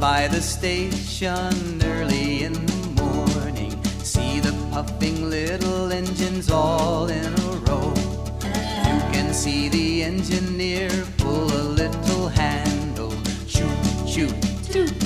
by the station early in the morning. See the puffing little engines all in a row. You can see the engineer pull a little handle. Shoot, shoot, toot.